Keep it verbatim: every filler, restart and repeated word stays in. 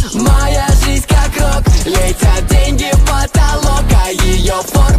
Моя жизнь как рок, летят деньги в потолок, а ее фото